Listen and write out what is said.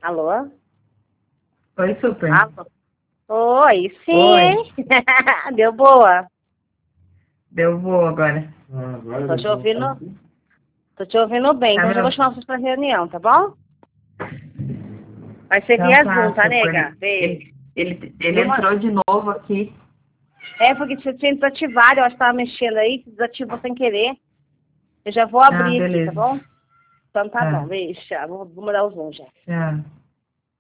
Alô? Oi, super. Alô? Oi, sim, Oi. hein? Deu boa. Deu boa agora. Tô te ouvindo, tô te ouvindo bem. Tá Então me já vou chamar ouvindo? vocês pra reunião, tá bom? Vai ser Então via Zoom, tá, tá, super. nega? Beijo. Ele Numa... entrou de novo aqui. É, porque você tinha desativado, eu acho que tava mexendo aí, desativou sem querer. Eu já vou Ah, abrir aqui, tá beleza. bom? Então tá bom, Tá. beijo, tchau. Vou mudar o Zoom já. Tchau.